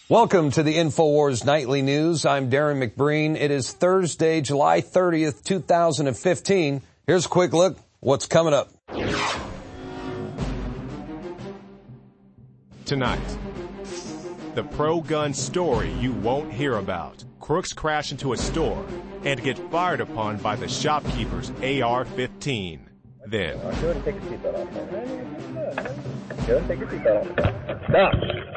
Welcome to the InfoWars Nightly News. I'm Darren McBreen. It is Thursday, July 30th, 2015. Here's a quick look what's coming up. Tonight, the pro-gun story you won't hear about. Crooks crash into a store and get fired upon by the shopkeeper's AR-15. Then, Go ahead and take your seatbelt off. Go ahead and take your seatbelt off.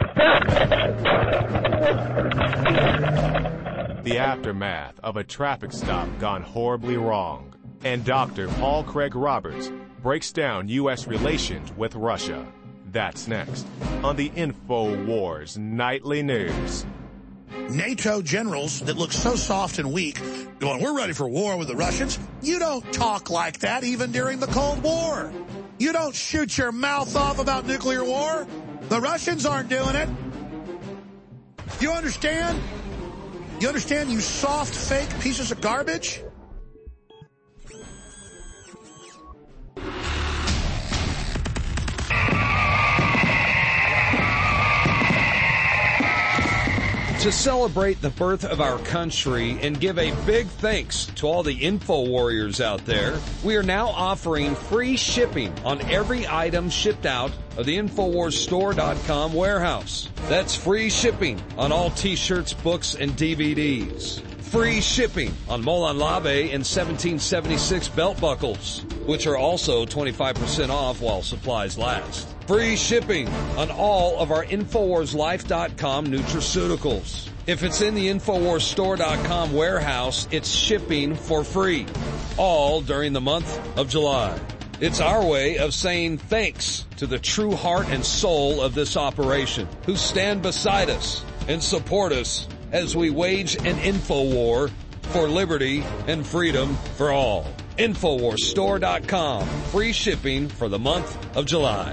Stop! the aftermath of a traffic stop gone horribly wrong. And Dr. Paul Craig Roberts breaks down U.S. relations with Russia. That's next on the InfoWars Nightly News. NATO generals that look so soft and weak going, we're ready for war with the Russians. You don't talk like that even during the Cold War. You don't shoot your mouth off about nuclear war. The Russians aren't doing it. You understand? You understand, you soft, fake pieces of garbage? To celebrate the birth of our country and give a big thanks to all the info warriors out there, we are now offering free shipping on every item shipped out of the InfoWarsStore.com warehouse. That's free shipping on all t-shirts, books, and DVDs. Free shipping on Molon Labe and 1776 belt buckles, which are also 25% off while supplies last. Free shipping on all of our InfoWarsLife.com nutraceuticals. If it's in the InfoWarsStore.com warehouse, it's shipping for free, all during the month of July. It's our way of saying thanks to the true heart and soul of this operation, who stand beside us and support us as we wage an info war for liberty and freedom for all. InfoWarsStore.com. Free shipping for the month of July.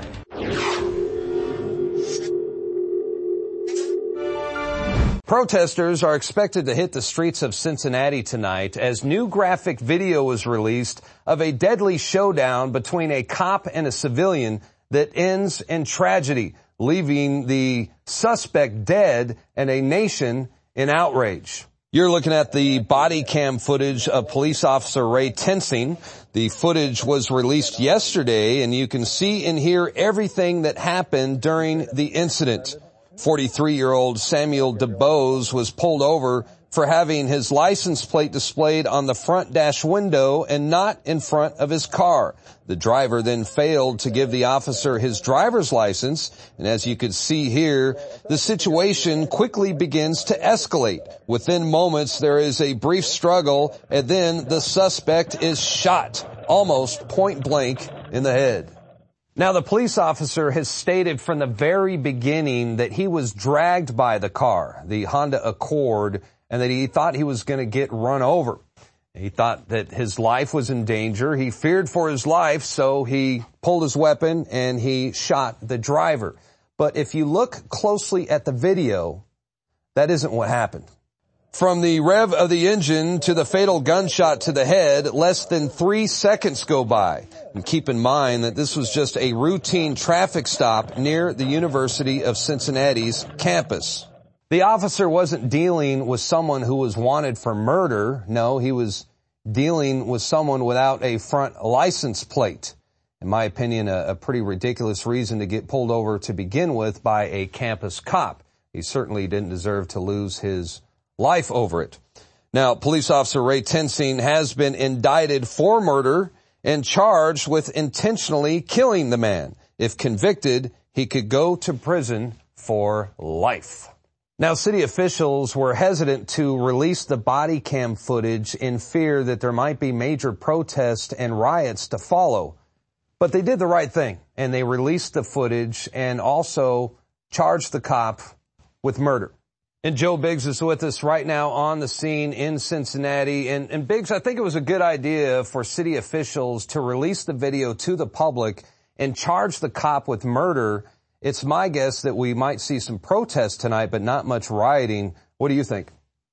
Protesters are expected to hit the streets of Cincinnati tonight as new graphic video was released of a deadly showdown between a cop and a civilian that ends in tragedy, leaving the suspect dead and a nation in outrage. You're looking at the body cam footage of police officer Ray Tensing. The footage was released yesterday, and you can see and hear everything that happened during the incident. 43-year-old Samuel DeBose was pulled over for having his license plate displayed on the front dash window and not in front of his car. The driver then failed to give the officer his driver's license, and as you could see here, the situation quickly begins to escalate. Within moments, there is a brief struggle, and then the suspect is shot, almost point blank in the head. Now, the police officer has stated from the very beginning that he was dragged by the car, the Honda Accord, and that he thought he was going to get run over. He thought that his life was in danger. He feared for his life, so he pulled his weapon and he shot the driver. But if you look closely at the video, that isn't what happened. From the rev of the engine to the fatal gunshot to the head, less than 3 seconds go by. And keep in mind that this was just a routine traffic stop near the University of Cincinnati's campus. The officer wasn't dealing with someone who was wanted for murder. No, he was dealing with someone without a front license plate. In my opinion, a pretty ridiculous reason to get pulled over to begin with by a campus cop. He certainly didn't deserve to lose his life over it. Now, police officer Ray Tensing has been indicted for murder and charged with intentionally killing the man. If convicted, he could go to prison for life. Now, city officials were hesitant to release the body cam footage in fear that there might be major protests and riots to follow. But they did the right thing, and they released the footage and also charged the cop with murder. And Joe Biggs is with us right now on the scene in Cincinnati. And Biggs, I think it was a good idea for city officials to release the video to the public and charge the cop with murder. It's my guess that we might see some protests tonight, but not much rioting. What do you think?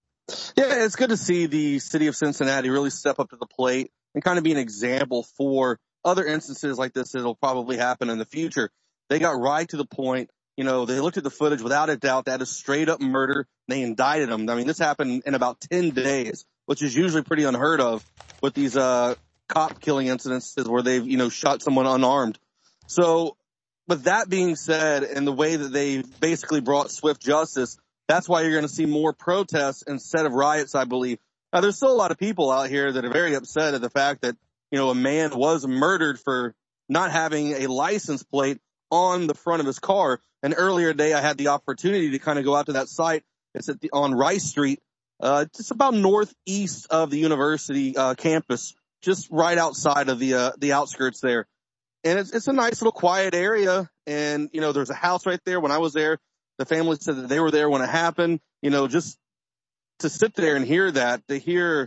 Yeah, it's good to see the city of Cincinnati really step up to the plate and kind of be an example for other instances like this that'll probably happen in the future. They got right to the point they looked at the footage. Without a doubt, that is straight up murder. They indicted him. I mean, this happened in about 10 days, which is usually pretty unheard of with these, cop killing incidences where they've, shot someone unarmed. So, with that being said, and the way that they basically brought swift justice, that's why you're going to see more protests instead of riots, I believe. Now, there's still a lot of people out here that are very upset at the fact that, a man was murdered for not having a license plate on the front of his car. And earlier today, I had the opportunity to kind of go out to that site. It's on Rice Street, just about northeast of the university campus, just right outside of the outskirts there. And it's a nice little quiet area. And, there's a house right there. When I was there, the family said that they were there when it happened. Just to sit there and hear that, to hear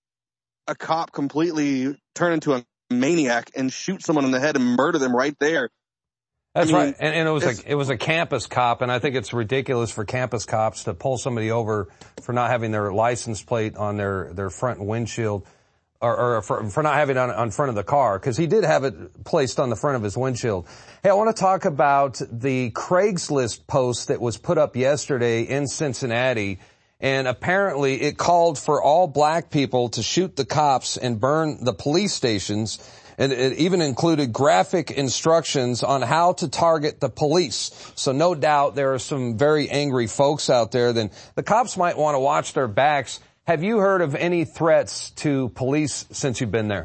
a cop completely turn into a maniac and shoot someone in the head and murder them right there. That's right. And it was a campus cop, and I think it's ridiculous for campus cops to pull somebody over for not having their license plate on their front windshield, or for not having it on front of the car, because he did have it placed on the front of his windshield. Hey, I want to talk about the Craigslist post that was put up yesterday in Cincinnati, and apparently it called for all black people to shoot the cops and burn the police stations. And it even included graphic instructions on how to target the police. So no doubt there are some very angry folks out there. Then the cops might want to watch their backs. Have you heard of any threats to police since you've been there?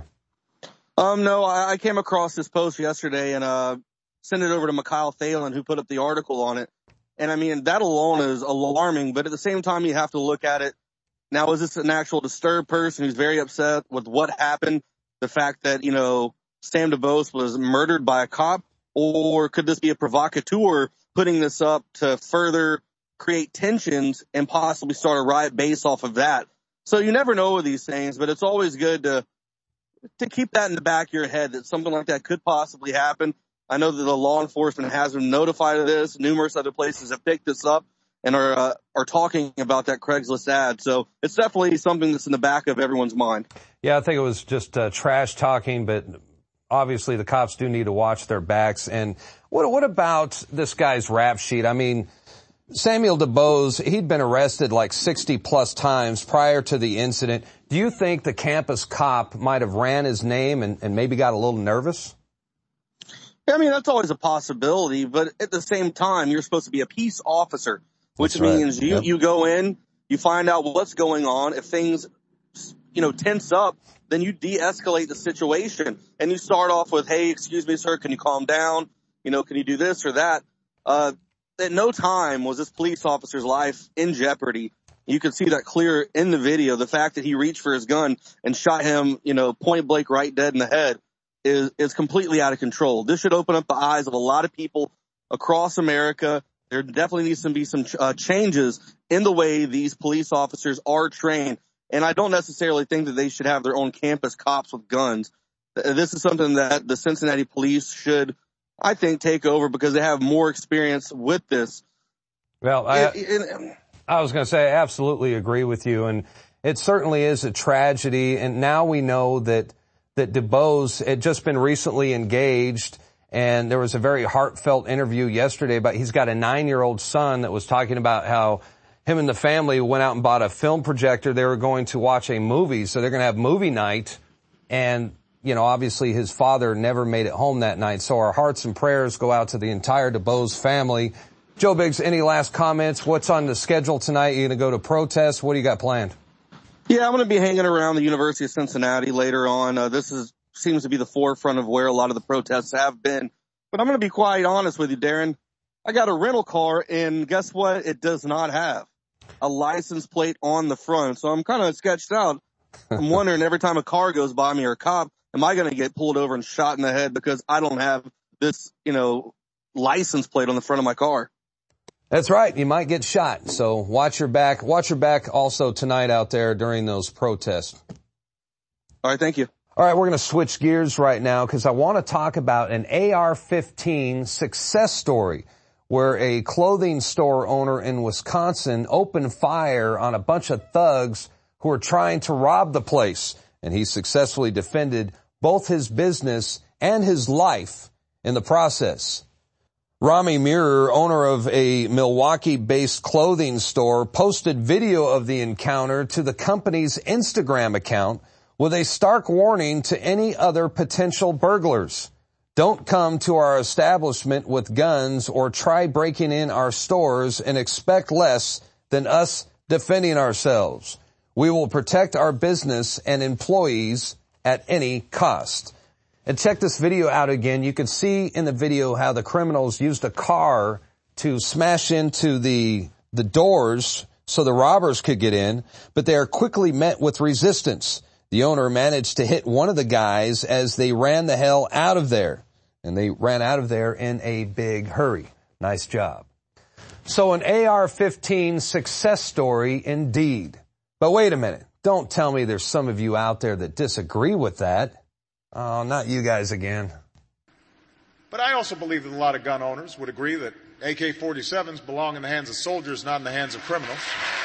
No, I came across this post yesterday and sent it over to Mikhail Thalen, who put up the article on it. And I mean, that alone is alarming, but at the same time, you have to look at it. Now, is this an actual disturbed person who's very upset with what happened? The fact that, Sam DuBose was murdered by a cop, or could this be a provocateur putting this up to further create tensions and possibly start a riot based off of that? So you never know with these things, but it's always good to keep that in the back of your head that something like that could possibly happen. I know that the law enforcement has been notified of this. Numerous other places have picked this up and are talking about that Craigslist ad. So it's definitely something that's in the back of everyone's mind. Yeah, I think it was just trash talking, but obviously the cops do need to watch their backs. And what about this guy's rap sheet? I mean, Samuel DuBose, he'd been arrested like 60 plus times prior to the incident. Do you think the campus cop might have ran his name and maybe got a little nervous? I mean, that's always a possibility, but at the same time, you're supposed to be a peace officer, which means you go in, you find out what's going on. If things, tense up, then you de-escalate the situation and you start off with, hey, excuse me, sir, can you calm down? Can you do this or that? At no time was this police officer's life in jeopardy. You can see that clear in the video. The fact that he reached for his gun and shot him, point blank right dead in the head is completely out of control. This should open up the eyes of a lot of people across America. There definitely needs to be some changes in the way these police officers are trained. And I don't necessarily think that they should have their own campus cops with guns. This is something that the Cincinnati police should, I think, take over because they have more experience with this. Well, I was going to say, I absolutely agree with you. And it certainly is a tragedy. And now we know that DuBose had just been recently engaged. And there was a very heartfelt interview yesterday about he's got a 9-year-old son that was talking about how him and the family went out and bought a film projector. They were going to watch a movie. So they're going to have movie night. And, obviously his father never made it home that night. So our hearts and prayers go out to the entire DuBose family. Joe Biggs, any last comments? What's on the schedule tonight? You going to go to protest? What do you got planned? Yeah, I'm going to be hanging around the University of Cincinnati later on. This seems to be the forefront of where a lot of the protests have been. But I'm going to be quite honest with you, Darren. I got a rental car, and guess what? It does not have a license plate on the front. So I'm kind of sketched out. I'm wondering every time a car goes by me or a cop, am I going to get pulled over and shot in the head because I don't have this, license plate on the front of my car? That's right. You might get shot. So watch your back. Watch your back also tonight out there during those protests. All right. Thank you. All right. We're going to switch gears right now because I want to talk about an AR-15 success story where a clothing store owner in Wisconsin opened fire on a bunch of thugs who were trying to rob the place. And he successfully defended both his business and his life in the process. Rami Mirror, owner of a Milwaukee-based clothing store, posted video of the encounter to the company's Instagram account with a stark warning to any other potential burglars. Don't come to our establishment with guns or try breaking in our stores and expect less than us defending ourselves. We will protect our business and employees at any cost. And check this video out again. You can see in the video how the criminals used a car to smash into the doors so the robbers could get in, but they are quickly met with resistance. The owner managed to hit one of the guys as they ran the hell out of there. And they ran out of there in a big hurry. Nice job. So an AR-15 success story indeed. But wait a minute. Don't tell me there's some of you out there that disagree with that. Oh, not you guys again. But I also believe that a lot of gun owners would agree that AK-47s belong in the hands of soldiers, not in the hands of criminals.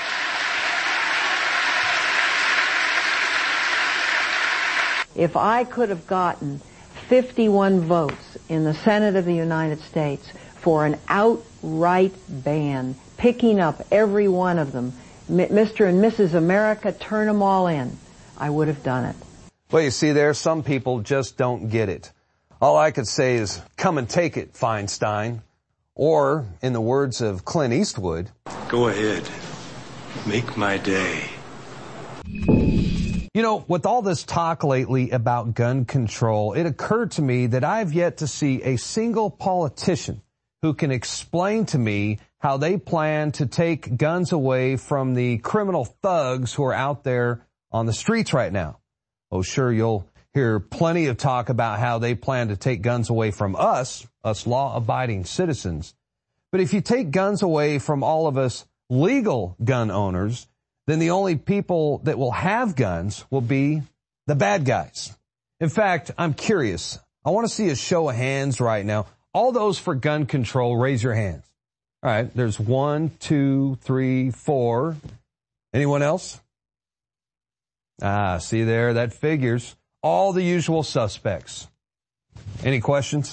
If I could have gotten 51 votes in the Senate of the United States for an outright ban, picking up every one of them, Mr. and Mrs. America, turn them all in, I would have done it. Well, you see there, some people just don't get it. All I could say is, come and take it, Feinstein. Or, in the words of Clint Eastwood, go ahead. Make my day. You know, with all this talk lately about gun control, it occurred to me that I've yet to see a single politician who can explain to me how they plan to take guns away from the criminal thugs who are out there on the streets right now. Oh, sure, you'll hear plenty of talk about how they plan to take guns away from us law-abiding citizens. But if you take guns away from all of us legal gun owners, then the only people that will have guns will be the bad guys. In fact, I'm curious. I want to see a show of hands right now. All those for gun control, raise your hands. All right, there's 1, 2, 3, 4. Anyone else? See there, that figures. All the usual suspects. Any questions?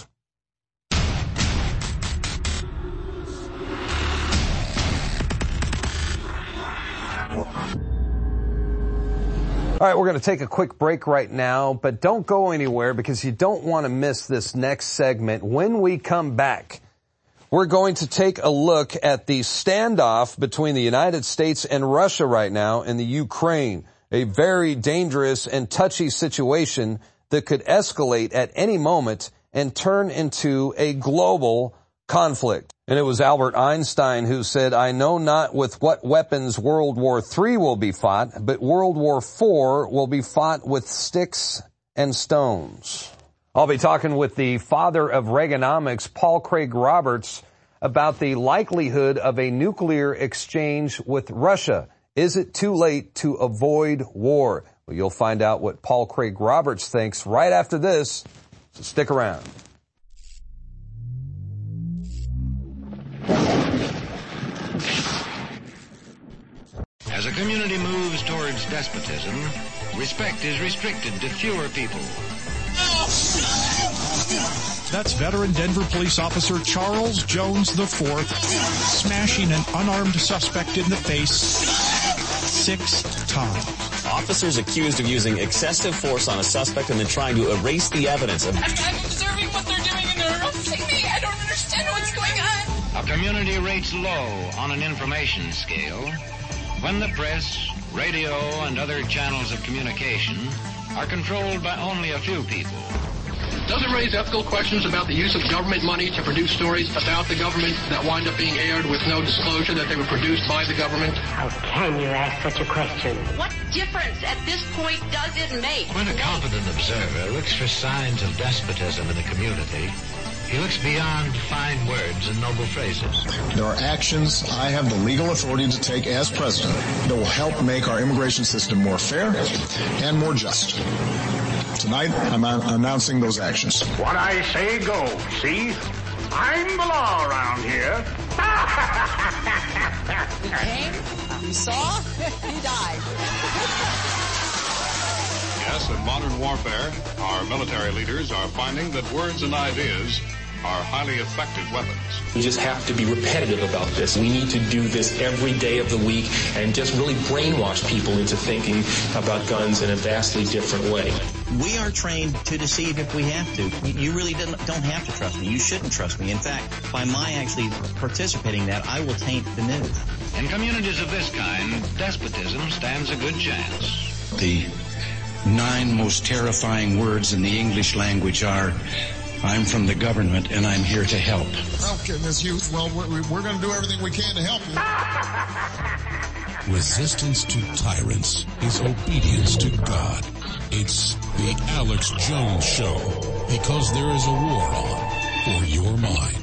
All right, we're going to take a quick break right now, but don't go anywhere because you don't want to miss this next segment. When we come back, we're going to take a look at the standoff between the United States and Russia right now in the Ukraine, a very dangerous and touchy situation that could escalate at any moment and turn into a global conflict. And it was Albert Einstein who said, I know not with what weapons World War III will be fought, but World War IV will be fought with sticks and stones. I'll be talking with the father of Reaganomics, Paul Craig Roberts, about the likelihood of a nuclear exchange with Russia. Is it too late to avoid war? Well, you'll find out what Paul Craig Roberts thinks right after this, so stick around. As a community moves towards despotism, respect is restricted to fewer people. That's veteran Denver police officer Charles Jones IV smashing an unarmed suspect in the face 6 times. Officers accused of using excessive force on a suspect and then trying to erase the evidence of... I'm observing what they're doing and they're arresting me. I don't understand what's going on. A community rates low on an information scale when the press, radio, and other channels of communication are controlled by only a few people. Does it raise ethical questions about the use of government money to produce stories about the government that wind up being aired with no disclosure that they were produced by the government? How can you ask such a question? What difference at this point does it make? When a competent observer looks for signs of despotism in the community, he looks beyond fine words and noble phrases. There are actions I have the legal authority to take as president that will help make our immigration system more fair and more just. Tonight, I'm announcing those actions. What I say goes, see? I'm the law around here. He came, he saw, he died. Yes, in modern warfare, our military leaders are finding that words and ideas are highly effective weapons. We just have to be repetitive about this. We need to do this every day of the week and just really brainwash people into thinking about guns in a vastly different way. We are trained to deceive if we have to. You really don't have to trust me. You shouldn't trust me. In fact, by my actually participating in that, I will taint the news. In communities of this kind, despotism stands a good chance. The 9 most terrifying words in the English language are, I'm from the government and I'm here to help. Helping this youth, well, we're going to do everything we can to help you. Resistance to tyrants is obedience to God. It's the Alex Jones Show, because there is a war on for your mind.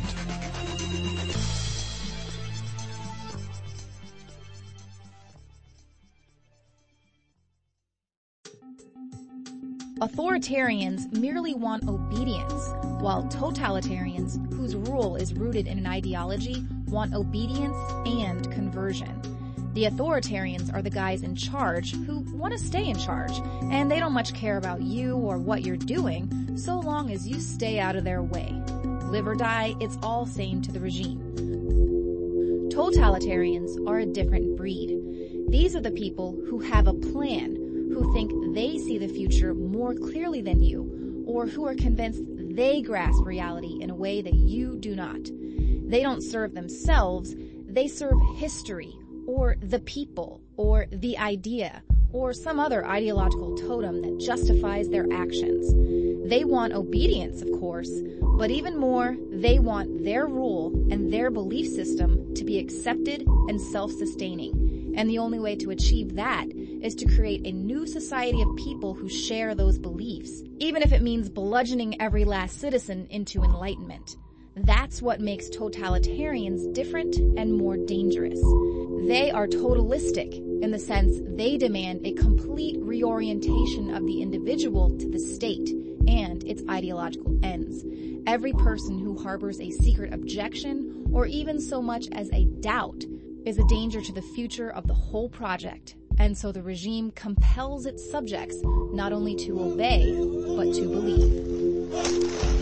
Authoritarians merely want obedience, while totalitarians, whose rule is rooted in an ideology, want obedience and conversion. The authoritarians are the guys in charge who want to stay in charge, and they don't much care about you or what you're doing, so long as you stay out of their way. Live or die, it's all same to the regime. Totalitarians are a different breed. These are the people who have a plan, who think they see the future more clearly than you, or who are convinced they grasp reality in a way that you do not. They don't serve themselves, they serve history, or the people, or the idea, or some other ideological totem that justifies their actions. They want obedience, of course, but even more, they want their rule and their belief system to be accepted and self-sustaining. And the only way to achieve that is to create a new society of people who share those beliefs, even if it means bludgeoning every last citizen into enlightenment. That's what makes totalitarians different and more dangerous. They are totalistic in the sense they demand a complete reorientation of the individual to the state and its ideological ends. Every person who harbors a secret objection or even so much as a doubt is a danger to the future of the whole project. And so the regime compels its subjects not only to obey, but to believe.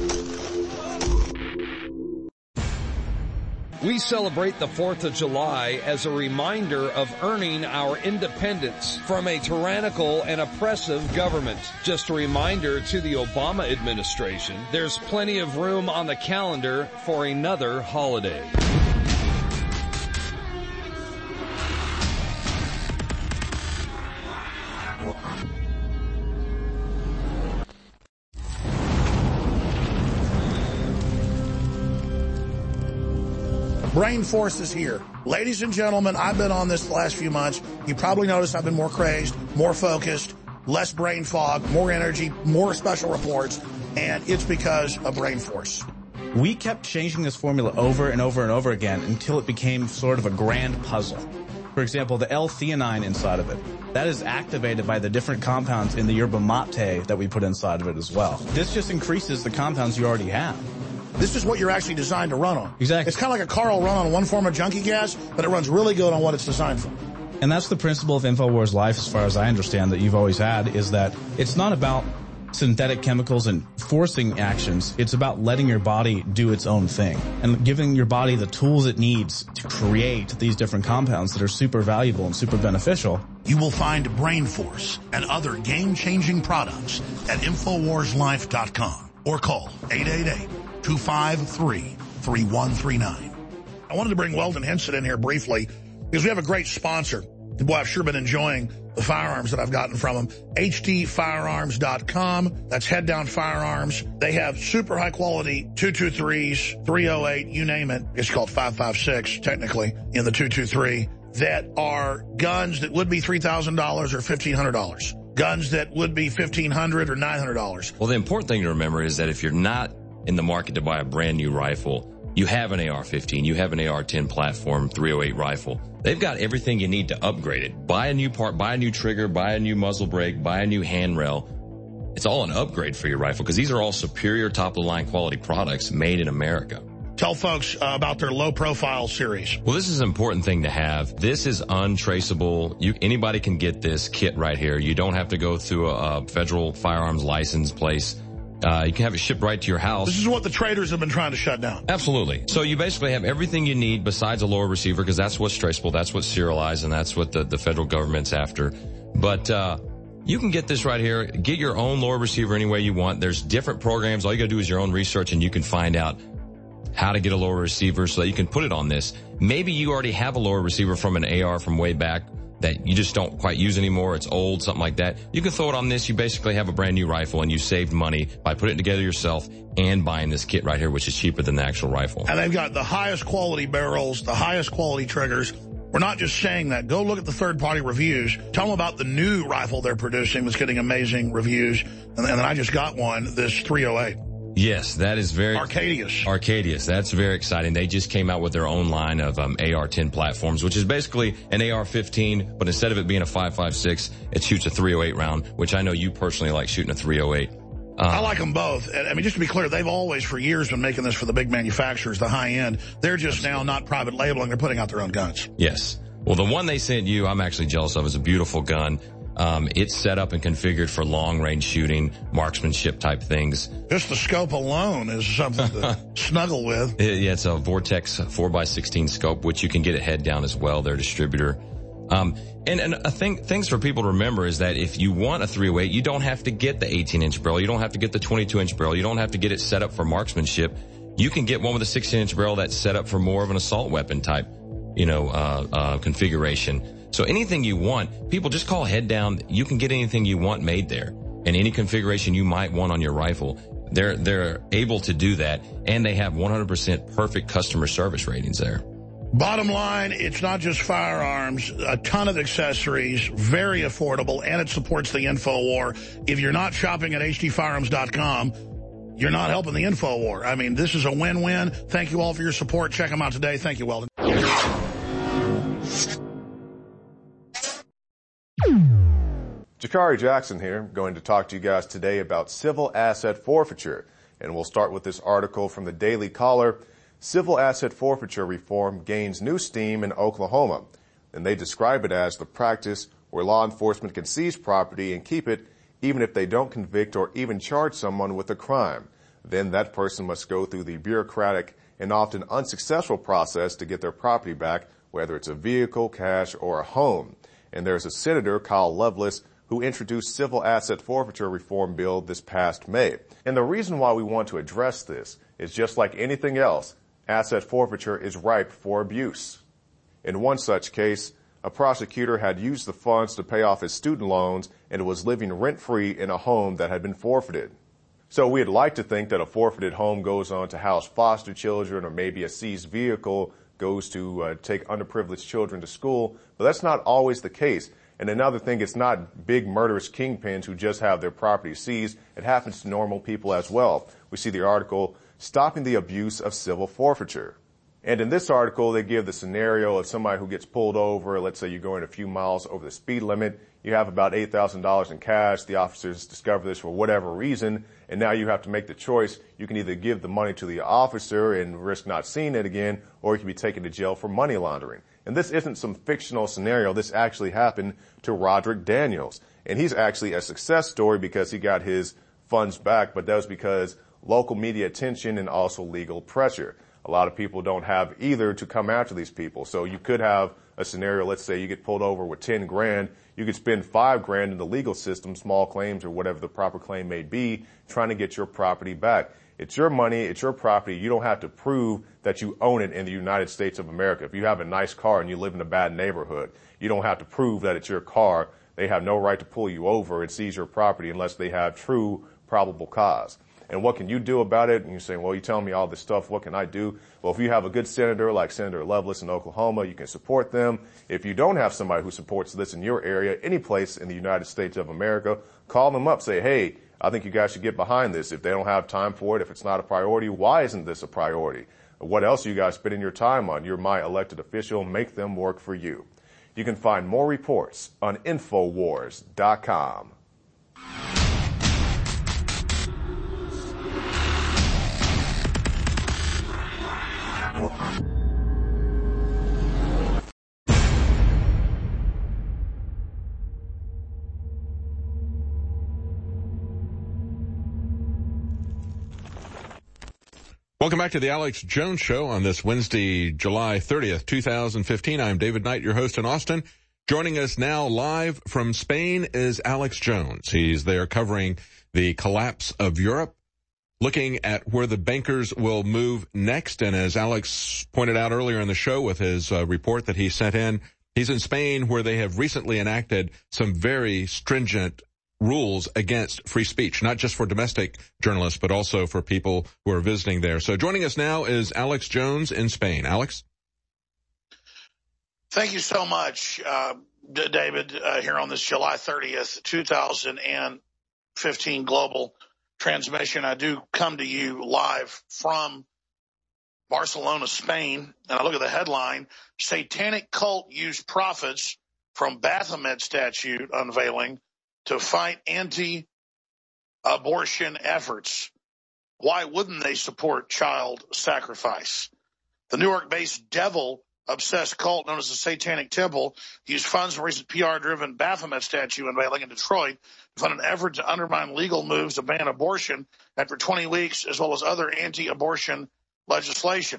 We celebrate the 4th of July as a reminder of earning our independence from a tyrannical and oppressive government. Just a reminder to the Obama administration, there's plenty of room on the calendar for another holiday. Brain Force is here. Ladies and gentlemen, I've been on this the last few months. You probably noticed I've been more crazed, more focused, less brain fog, more energy, more special reports, and it's because of Brain Force. We kept changing this formula over and over and over again until it became sort of a grand puzzle. For example, the L-theanine inside of it, that is activated by the different compounds in the yerba mate that we put inside of it as well. This just increases the compounds you already have. This is what you're actually designed to run on. Exactly. It's kind of like a car will run on one form of junkie gas, but it runs really good on what it's designed for. And that's the principle of InfoWars Life, as far as I understand, that you've always had, is that it's not about synthetic chemicals and forcing actions. It's about letting your body do its own thing and giving your body the tools it needs to create these different compounds that are super valuable and super beneficial. You will find Brain Force and other game-changing products at InfoWarsLife.com or call 888-253-3139. I wanted to bring Weldon Henson in here briefly because we have a great sponsor. Boy, I've sure been enjoying the firearms that I've gotten from them. HDFirearms.com. That's Head Down Firearms. They have super high quality 223s, 308, you name it. It's called 556 technically in the 223 that are guns that would be $3,000 or $1,500. Guns that would be $1,500 or $900. Well, the important thing to remember is that if you're not in the market to buy a brand new rifle, you have an AR-15, you have an AR-10 platform, 308 rifle. They've got everything you need to upgrade it. Buy a new part, buy a new trigger, buy a new muzzle brake, buy a new handrail. It's all an upgrade for your rifle because these are all superior top-of-the-line quality products made in America. Tell folks about their low-profile series. Well, this is an important thing to have. This is untraceable. Anybody can get this kit right here. You don't have to go through a federal firearms license place. You can have it shipped right to your house. This is what the traders have been trying to shut down. Absolutely. So you basically have everything you need besides a lower receiver, because that's what's traceable, that's what's serialized, and that's what the federal government's after. But you can get this right here. Get your own lower receiver any way you want. There's different programs. All you got to do is your own research, and you can find out how to get a lower receiver so that you can put it on this. Maybe you already have a lower receiver from an AR from way back that you just don't quite use anymore. It's old, something like that. You can throw it on this. You basically have a brand new rifle, and you saved money by putting it together yourself and buying this kit right here, which is cheaper than the actual rifle. And they've got the highest quality barrels, the highest quality triggers. We're not just saying that. Go look at the third-party reviews. Tell them about the new rifle they're producing that's getting amazing reviews. And then I just got one, this 308. Yes, that is very... Arcadius. That's very exciting. They just came out with their own line of AR-10 platforms, which is basically an AR-15, but instead of it being a 5.56, it shoots a 308 round, which I know you personally like shooting a 308. I like them both. I mean, just to be clear, they've always for years been making this for the big manufacturers, the high end. They're just now not private labeling. They're putting out their own guns. Yes. Well, the one they sent you, I'm actually jealous of. It's a beautiful gun. It's set up and configured for long-range shooting, marksmanship type things. Just the scope alone is something to snuggle with. Yeah, it's a Vortex 4x16 scope, which you can get it head down as well, their distributor. And I think things for people to remember is that if you want a 308, you don't have to get the 18-inch barrel. You don't have to get the 22-inch barrel. You don't have to get it set up for marksmanship. You can get one with a 16-inch barrel that's set up for more of an assault weapon type, configuration. So anything you want, people just call head down. You can get anything you want made there, and any configuration you might want on your rifle. They're able to do that, and they have 100% perfect customer service ratings there. Bottom line, it's not just firearms, a ton of accessories, very affordable, and it supports the InfoWar. If you're not shopping at hdfirearms.com, you're not helping the InfoWar. I mean, this is a win-win. Thank you all for your support. Check them out today. Thank you, Weldon. Jakari Jackson here, going to talk to you guys today about civil asset forfeiture. And we'll start with this article from the Daily Caller. Civil asset forfeiture reform gains new steam in Oklahoma. And they describe it as the practice where law enforcement can seize property and keep it even if they don't convict or even charge someone with a crime. Then that person must go through the bureaucratic and often unsuccessful process to get their property back, whether it's a vehicle, cash, or a home. And there's a Senator, Kyle Loveless, who introduced civil asset forfeiture reform bill this past May. And the reason why we want to address this is just like anything else, asset forfeiture is ripe for abuse. In one such case, a prosecutor had used the funds to pay off his student loans and was living rent-free in a home that had been forfeited. So we'd like to think that a forfeited home goes on to house foster children, or maybe a seized vehicle goes to take underprivileged children to school, but that's not always the case. And another thing, it's not big murderous kingpins who just have their property seized. It happens to normal people as well. We see the article, Stopping the Abuse of Civil Forfeiture. And in this article, they give the scenario of somebody who gets pulled over. Let's say you're going a few miles over the speed limit. You have about $8,000 in cash. The officers discover this for whatever reason, and now you have to make the choice. You can either give the money to the officer and risk not seeing it again, or you can be taken to jail for money laundering. And this isn't some fictional scenario. This actually happened to Roderick Daniels. And he's actually a success story because he got his funds back, but that was because local media attention and also legal pressure. A lot of people don't have either to come after these people. So you could have a scenario, let's say you get pulled over with 10 grand. You could spend 5 grand in the legal system, small claims or whatever the proper claim may be, trying to get your property back. It's your money. It's your property. You don't have to prove that you own it in the United States of America. If you have a nice car and you live in a bad neighborhood, you don't have to prove that it's your car. They have no right to pull you over and seize your property unless they have true probable cause. And what can you do about it? And you're saying, well, you're telling me all this stuff. What can I do? Well, if you have a good senator like Senator Loveless in Oklahoma, you can support them. If you don't have somebody who supports this in your area, any place in the United States of America, call them up. Say, hey, I think you guys should get behind this. If they don't have time for it, if it's not a priority, why isn't this a priority? What else are you guys spending your time on? You're my elected official. Make them work for you. You can find more reports on Infowars.com. Welcome back to the Alex Jones Show on this Wednesday, July 30th, 2015. I'm David Knight, your host in Austin. Joining us now live from Spain is Alex Jones. He's there covering the collapse of Europe, looking at where the bankers will move next. And as Alex pointed out earlier in the show with his report that he sent in, he's in Spain where they have recently enacted some very stringent rules against free speech, not just for domestic journalists, but also for people who are visiting there. So joining us now is Alex Jones in Spain. Alex? Thank you so much, David, here on this July 30th, 2015 global transmission. I do come to you live from Barcelona, Spain, and I look at the headline, Satanic Cult Used Profits from Baphomet Statue Unveiling to Fight Anti-Abortion Efforts. Why wouldn't they support child sacrifice? The New York-based devil-obsessed cult known as the Satanic Temple used funds from recent PR-driven Baphomet statue unveiling in Detroit to fund an effort to undermine legal moves to ban abortion after 20 weeks, as well as other anti-abortion legislation.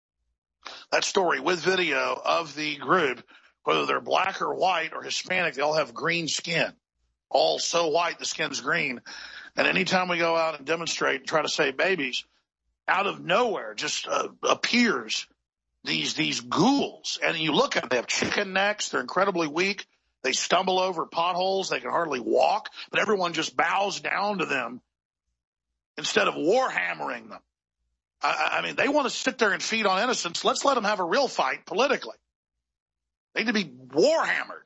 That story with video of the group, whether they're black or white or Hispanic, they all have green skin. All so white, the skin's green. And anytime we go out and demonstrate and try to save babies, out of nowhere just appears these ghouls. And you look at them, they have chicken necks, they're incredibly weak, they stumble over potholes, they can hardly walk, but everyone just bows down to them instead of warhammering them. I mean, they want to sit there and feed on innocents. Let's let them have a real fight politically. They need to be warhammered.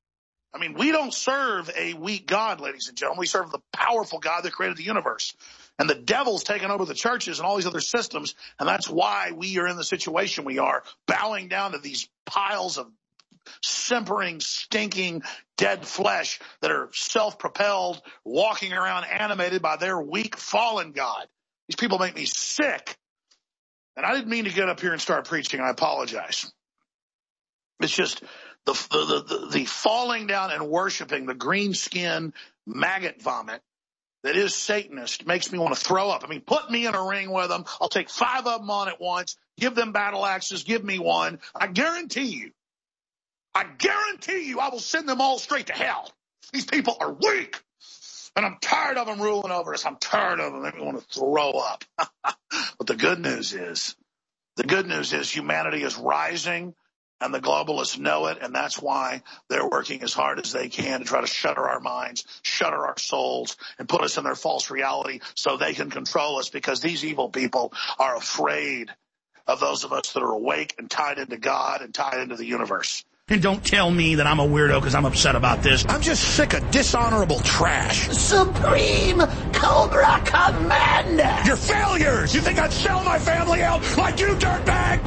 I mean, we don't serve a weak God, ladies and gentlemen. We serve the powerful God that created the universe. And the devil's taken over the churches and all these other systems, and that's why we are in the situation we are, bowing down to these piles of simpering, stinking, dead flesh that are self-propelled, walking around animated by their weak, fallen God. These people make me sick. And I didn't mean to get up here and start preaching. I apologize. It's just the falling down and worshiping the green skin maggot vomit that is Satanist makes me want to throw up. I mean, put me in a ring with them. I'll take 5 of them on at once. Give them battle axes. Give me one. I guarantee you, I will send them all straight to hell. These people are weak. And I'm tired of them ruling over us. I'm tired of them. They want to throw up. But the good news is humanity is rising. And the globalists know it, and that's why they're working as hard as they can to try to shutter our minds, shutter our souls, and put us in their false reality so they can control us, because these evil people are afraid of those of us that are awake and tied into God and tied into the universe. And don't tell me that I'm a weirdo because I'm upset about this. I'm just sick of dishonorable trash. Supreme Cobra Commander! You're failures! You think I'd sell my family out like you, dirtbag?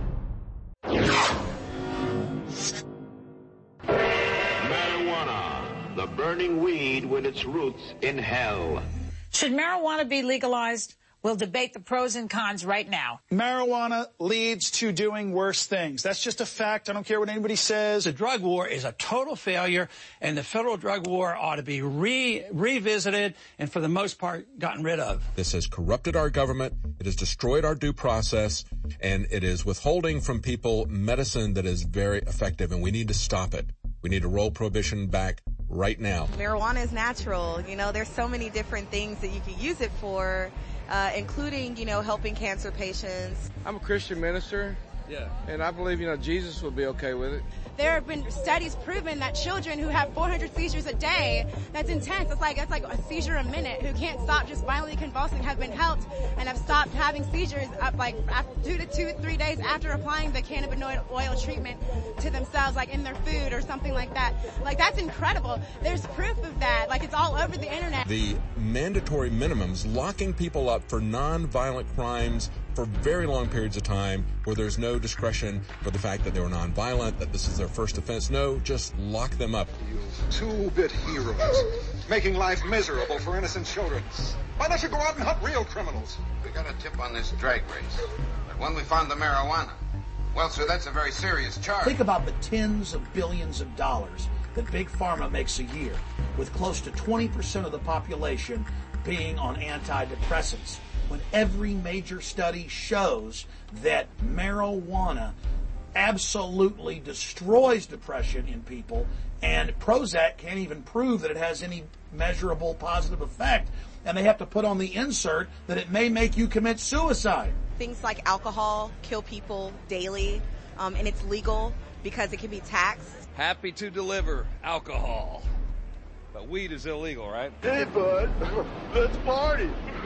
Marijuana, the burning weed with its roots in hell. Should marijuana be legalized? We'll debate the pros and cons right now. Marijuana leads to doing worse things. That's just a fact. I don't care what anybody says. The drug war is a total failure, and the federal drug war ought to be revisited and, for the most part, gotten rid of. This has corrupted our government. It has destroyed our due process, and it is withholding from people medicine that is very effective, and we need to stop it. We need to roll prohibition back right now. Marijuana is natural. You know, there's so many different things that you can use it for. Including, helping cancer patients. I'm a Christian minister. Yeah. And I believe, Jesus will be okay with it. There have been studies proven that children who have 400 seizures a day, that's intense. It's like a seizure a minute, who can't stop just violently convulsing, have been helped and have stopped having seizures after 2 to 3 days after applying the cannabinoid oil treatment to themselves, like in their food or something like that. Like, that's incredible. There's proof of that. Like, it's all over the internet. The mandatory minimums locking people up for non-violent crimes for very long periods of time, where there's no discretion for the fact that they were non-violent, that this is their first offense. No, just lock them up. You two-bit heroes, making life miserable for innocent children. Why don't you go out and hunt real criminals? We got a tip on this drag race, but when we found the marijuana, well, sir, that's a very serious charge. Think about the tens of billions of dollars that Big Pharma makes a year, with close to 20% of the population being on antidepressants. when every major study shows that marijuana absolutely destroys depression in people, and Prozac can't even prove that it has any measurable positive effect, and they have to put on the insert that it may make you commit suicide. Things like alcohol kill people daily, and it's legal because it can be taxed. Happy to deliver alcohol. But weed is illegal, right? Hey, bud, let's party.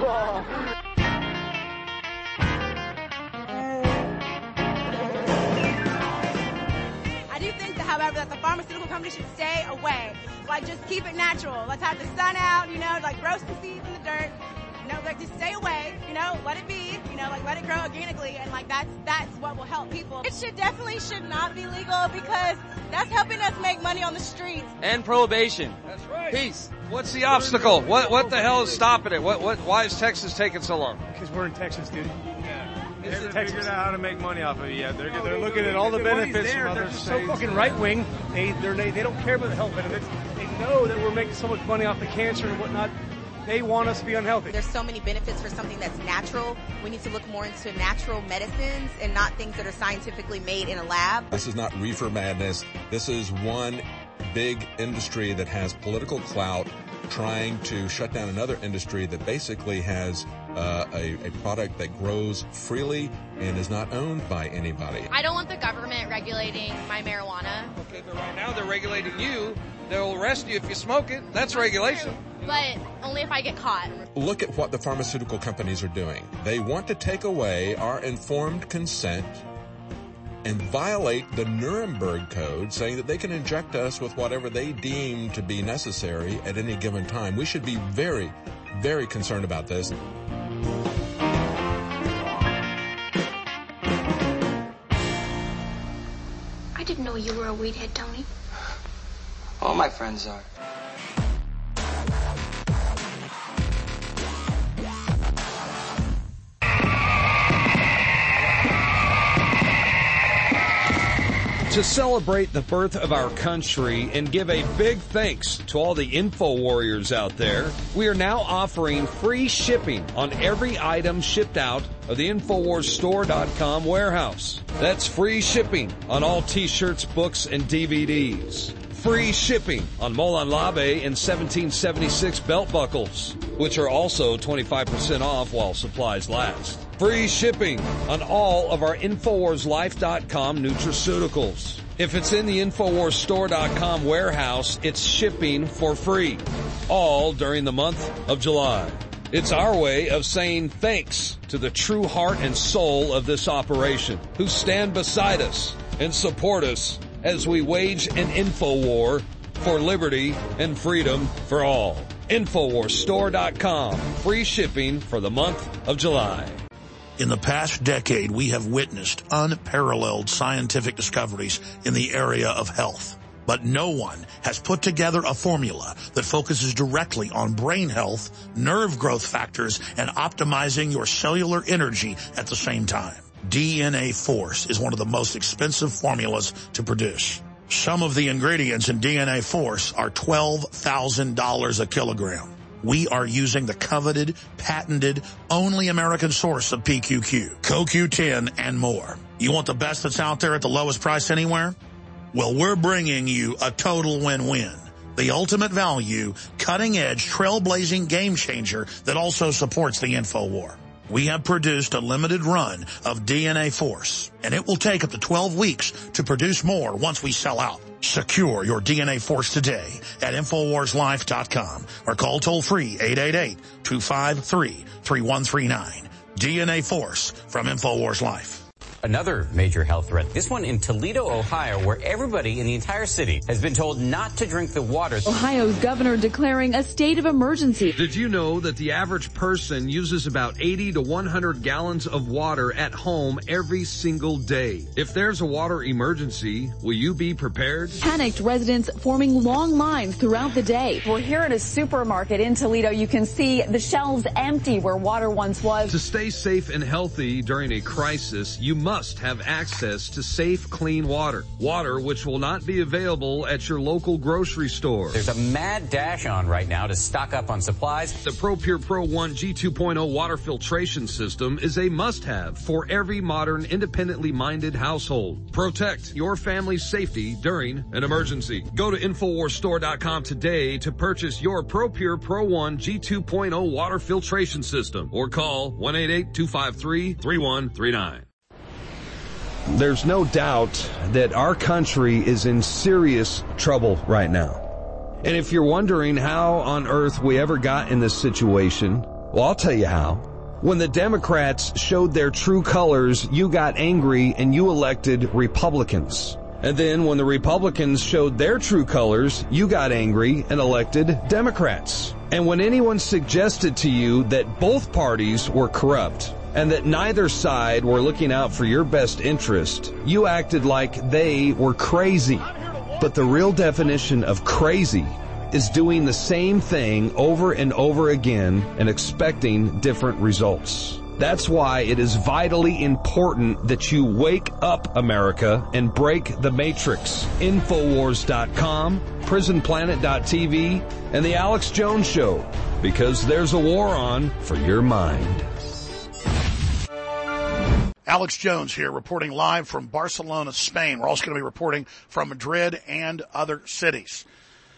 I do think, however, that the pharmaceutical company should stay away. Like, just keep it natural. Let's have the sun out, like roast the seeds in the dirt. Just stay away, let it be, let it grow organically, and that's what will help people. It should not be legal because that's helping us make money on the streets. And prohibition. That's right. Peace. What's the obstacle? What the hell is stopping it? Why is Texas taking so long? Because we're in Texas, dude. They haven't figured out how to make money off of it yet. They're looking at all the benefits from other states. They're so fucking right wing. They don't care about the health benefits. They know that we're making so much money off the cancer and whatnot. They want us to be unhealthy. There's so many benefits for something that's natural. We need to look more into natural medicines and not things that are scientifically made in a lab. This is not reefer madness. This is one big industry that has political clout trying to shut down another industry that basically has a product that grows freely and is not owned by anybody. I don't want the government regulating my marijuana. Okay, but right now they're regulating you. They'll arrest you if you smoke it. That's regulation. But only if I get caught. Look at what the pharmaceutical companies are doing. They want to take away our informed consent and violate the Nuremberg Code, saying that they can inject us with whatever they deem to be necessary at any given time. We should be very, very concerned about this. I didn't know you were a weed head, Tony. All my friends are. To celebrate the birth of our country and give a big thanks to all the info warriors out there, we are now offering free shipping on every item shipped out of the InfoWarsStore.com warehouse. That's free shipping on all t-shirts, books, and DVDs. Free shipping on Molon Labe and 1776 belt buckles, which are also 25% off while supplies last. Free shipping on all of our InfoWarsLife.com nutraceuticals. If it's in the InfoWarsStore.com warehouse, it's shipping for free, all during the month of July. It's our way of saying thanks to the true heart and soul of this operation, who stand beside us and support us as we wage an info war for liberty and freedom for all. InfoWarsStore.com. Free shipping for the month of July. In the past decade, we have witnessed unparalleled scientific discoveries in the area of health. But no one has put together a formula that focuses directly on brain health, nerve growth factors, and optimizing your cellular energy at the same time. DNA Force is one of the most expensive formulas to produce. Some of the ingredients in DNA Force are $12,000 a kilogram. We are using the coveted, patented, only American source of PQQ, CoQ10, and more. You want the best that's out there at the lowest price anywhere? Well, we're bringing you a total win-win. The ultimate value, cutting-edge, trailblazing game changer that also supports the InfoWar. We have produced a limited run of DNA Force, and it will take up to 12 weeks to produce more once we sell out. Secure your DNA Force today at InfoWarsLife.com or call toll-free 888-253-3139. DNA Force from InfoWars Life. Another major health threat, this one in Toledo, Ohio, where everybody in the entire city has been told not to drink the water. Ohio's governor declaring a state of emergency. Did you know that the average person uses about 80 to 100 gallons of water at home every single day? If there's a water emergency, will you be prepared? Panicked residents forming long lines throughout the day. We're here at a supermarket in Toledo. You can see the shelves empty where water once was. To stay safe and healthy during a crisis, you must must have access to safe, clean water. Water which will not be available at your local grocery store. There's a mad dash on right now to stock up on supplies. The ProPure Pro 1 G2.0 water filtration system is a must-have for every modern, independently minded household. Protect your family's safety during an emergency. Go to InfoWarsStore.com today to purchase your ProPure Pro 1 G2.0 water filtration system or call 1-888-253-3139. There's no doubt that our country is in serious trouble right now. And if you're wondering how on earth we ever got in this situation, well, I'll tell you how. When the Democrats showed their true colors, you got angry and you elected Republicans. And then when the Republicans showed their true colors, you got angry and elected Democrats. And when anyone suggested to you that both parties were corrupt and that neither side were looking out for your best interest, you acted like they were crazy. But the real definition of crazy is doing the same thing over and over again and expecting different results. That's why it is vitally important that you wake up, America, and break the matrix. Infowars.com, PrisonPlanet.tv, and The Alex Jones Show, because there's a war on for your mind. Alex Jones here, reporting live from Barcelona, Spain. We're also going to be reporting from Madrid and other cities.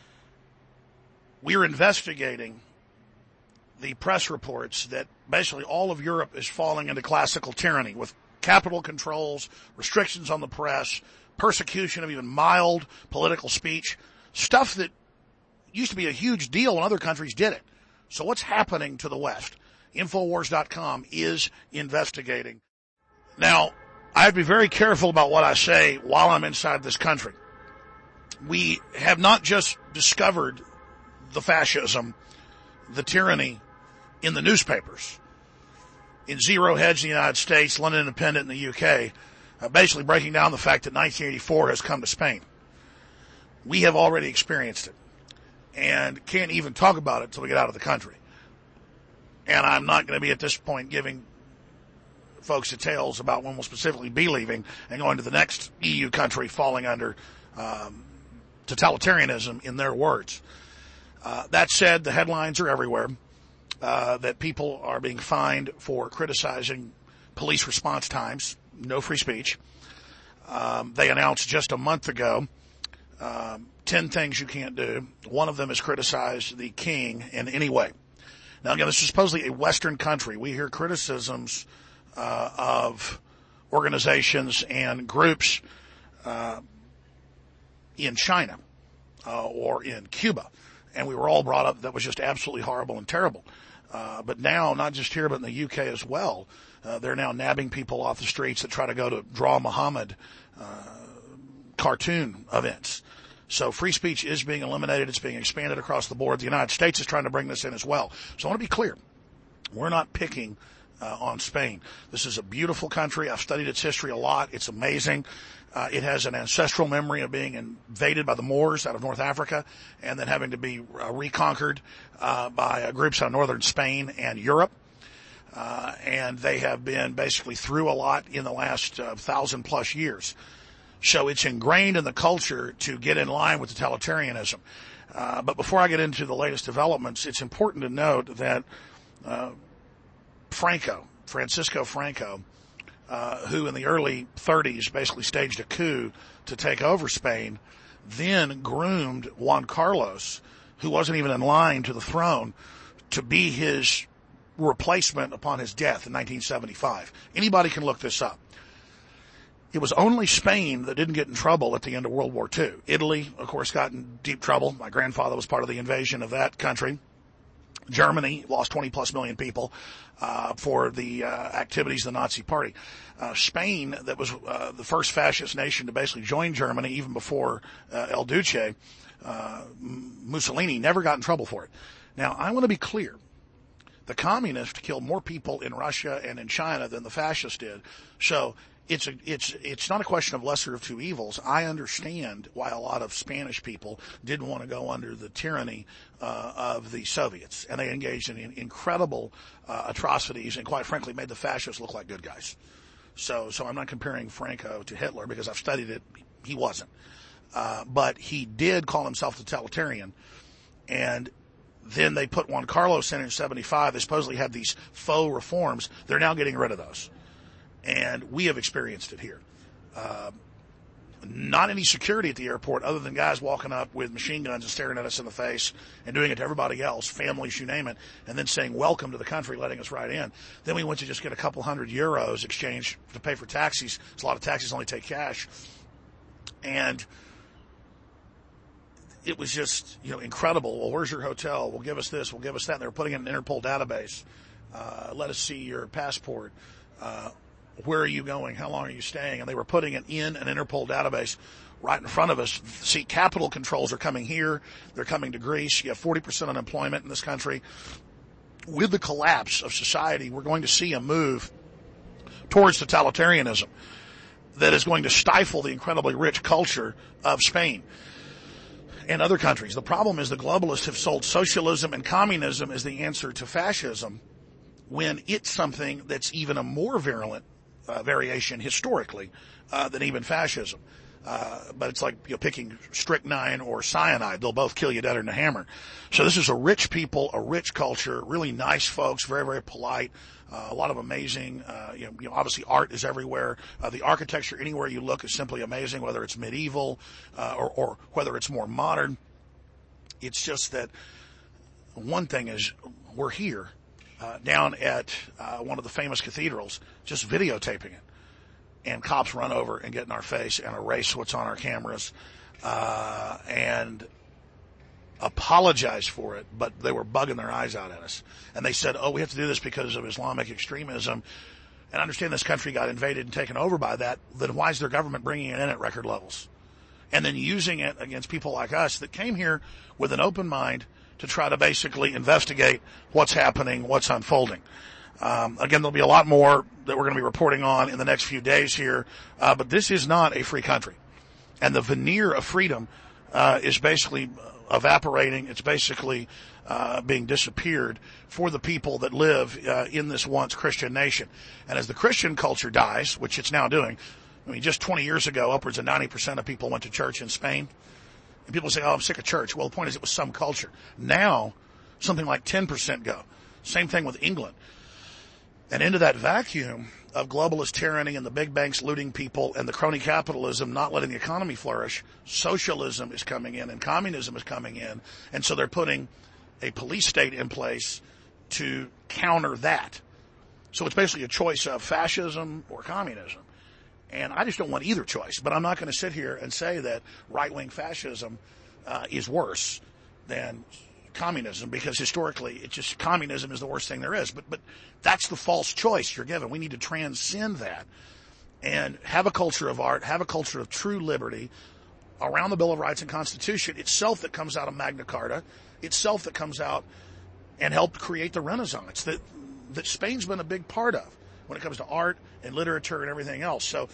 We're investigating the press reports that basically all of Europe is falling into classical tyranny with capital controls, restrictions on the press, persecution of even mild political speech, stuff that used to be a huge deal when other countries did it. So what's happening to the West? Infowars.com is investigating. Now, I have to be very careful about what I say while I'm inside this country. We have not just discovered the fascism, the tyranny in the newspapers. In Zero Hedge in the United States, London Independent in the UK, basically breaking down the fact that 1984 has come to Spain. We have already experienced it and can't even talk about it until we get out of the country. And I'm not going to be at this point giving folks details about when we'll specifically be leaving and going to the next EU country falling under totalitarianism, in their words. That said, the headlines are everywhere that people are being fined for criticizing police response times, no free speech. They announced just a month ago 10 things you can't do. One of them is criticize the king in any way. Now, again, this is supposedly a Western country. We hear criticisms of organizations and groups in China or in Cuba. And we were all brought up that was just absolutely horrible and terrible. But now, not just here, but in the UK as well, they're now nabbing people off the streets that try to go to Draw Muhammad cartoon events. So free speech is being eliminated. It's being expanded across the board. The United States is trying to bring this in as well. So I want to be clear. We're not picking on Spain. This is a beautiful country. I've studied its history a lot. It's amazing. It has an ancestral memory of being invaded by the Moors out of North Africa and then having to be reconquered by groups out of northern Spain and Europe. And they have been basically through a lot in the last 1,000+ years. So it's ingrained in the culture to get in line with totalitarianism. But before I get into the latest developments, it's important to note that Francisco Franco, who in the early 30s basically staged a coup to take over Spain, then groomed Juan Carlos, who wasn't even in line to the throne, to be his replacement upon his death in 1975. Anybody can look this up. It was only Spain that didn't get in trouble at the end of World War II. Italy, of course, got in deep trouble. My grandfather was part of the invasion of that country. Germany lost 20+ million people for the activities of the Nazi Party. Spain, that was the first fascist nation to basically join Germany even before El Duce, Mussolini, never got in trouble for it. Now, I want to be clear. The communists killed more people in Russia and in China than the fascists did. So it's not a question of lesser of two evils. I understand why a lot of Spanish people didn't want to go under the tyranny of the Soviets, and they engaged in incredible atrocities and, quite frankly, made the fascists look like good guys. So I'm not comparing Franco to Hitler because I've studied it. He wasn't. But he did call himself totalitarian. And then they put Juan Carlos in 1975. They supposedly had these faux reforms. They're now getting rid of those. And we have experienced it here. Not any security at the airport other than guys walking up with machine guns and staring at us in the face and doing it to everybody else, families, you name it, and then saying welcome to the country, letting us right in. Then we went to just get a couple €100 exchanged to pay for taxis. Because a lot of taxis only take cash. And it was just, incredible. Well, where's your hotel? Well, give us this. We'll give us that. And they were putting it in an Interpol database. Let us see your passport. Where are you going? How long are you staying? And they were putting it in an Interpol database right in front of us. See, capital controls are coming here. They're coming to Greece. You have 40% unemployment in this country. With the collapse of society, we're going to see a move towards totalitarianism that is going to stifle the incredibly rich culture of Spain and other countries. The problem is the globalists have sold socialism and communism as the answer to fascism when it's something that's even a more virulent variation historically than even fascism. But it's like picking strychnine or cyanide. They'll both kill you deader than a hammer. So this is a rich people, a rich culture, really nice folks, very, very polite, a lot of amazing, obviously art is everywhere. The architecture anywhere you look is simply amazing, whether it's medieval or whether it's more modern. It's just that one thing is we're here down at one of the famous cathedrals, just videotaping it. And cops run over and get in our face and erase what's on our cameras and apologize for it, but they were bugging their eyes out at us. And they said, we have to do this because of Islamic extremism. And I understand this country got invaded and taken over by that. Then why is their government bringing it in at record levels? And then using it against people like us that came here with an open mind to try to basically investigate what's happening, what's unfolding. Again, there'll be a lot more that we're going to be reporting on in the next few days here. But this is not a free country. And the veneer of freedom is basically evaporating. It's basically being disappeared for the people that live in this once Christian nation. And as the Christian culture dies, which it's now doing, just 20 years ago, upwards of 90% of people went to church in Spain. And people say, I'm sick of church. Well, the point is it was some culture. Now, something like 10% go. Same thing with England. And into that vacuum of globalist tyranny and the big banks looting people and the crony capitalism not letting the economy flourish, socialism is coming in and communism is coming in. And so they're putting a police state in place to counter that. So it's basically a choice of fascism or communism. And I just don't want either choice. But I'm not going to sit here and say that right-wing fascism is worse than communism, because historically communism is the worst thing there is. But that's the false choice you're given. We need to transcend that and have a culture of art, have a culture of true liberty around the Bill of Rights and Constitution itself that comes out of Magna Carta, itself that comes out and helped create the Renaissance that Spain's been a big part of when it comes to art and literature and everything else. So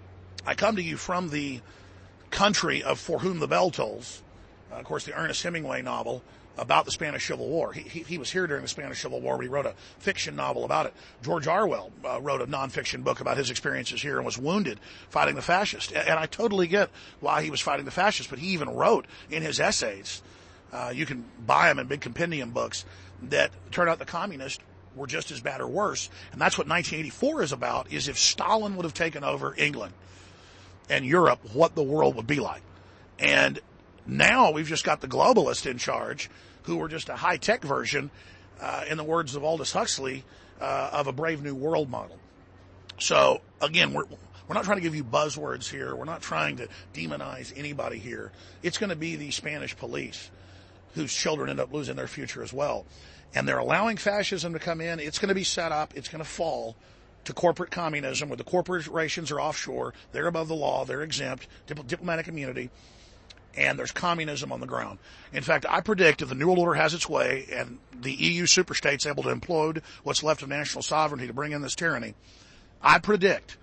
I come to you from the country of For Whom the Bell Tolls, of course, the Ernest Hemingway novel about the Spanish Civil War. He was here during the Spanish Civil War, but he wrote a fiction novel about it. George Orwell wrote a nonfiction book about his experiences here and was wounded fighting the fascists. And I totally get why he was fighting the fascists, but he even wrote in his essays, you can buy them in big compendium books, that turned out the communists were just as bad or worse. And that's what 1984 is about, is if Stalin would have taken over England and Europe, what the world would be like. And now we've just got the globalists in charge, who are just a high-tech version, in the words of Aldous Huxley, of a Brave New World model. So, again, we're not trying to give you buzzwords here. We're not trying to demonize anybody here. It's going to be the Spanish police whose children end up losing their future as well. And they're allowing fascism to come in. It's going to be set up. It's going to fall to corporate communism, where the corporations are offshore. They're above the law. They're exempt. Diplomatic immunity. And there's communism on the ground. In fact, I predict if the New World Order has its way and the EU superstate's able to implode what's left of national sovereignty to bring in this tyranny, I predict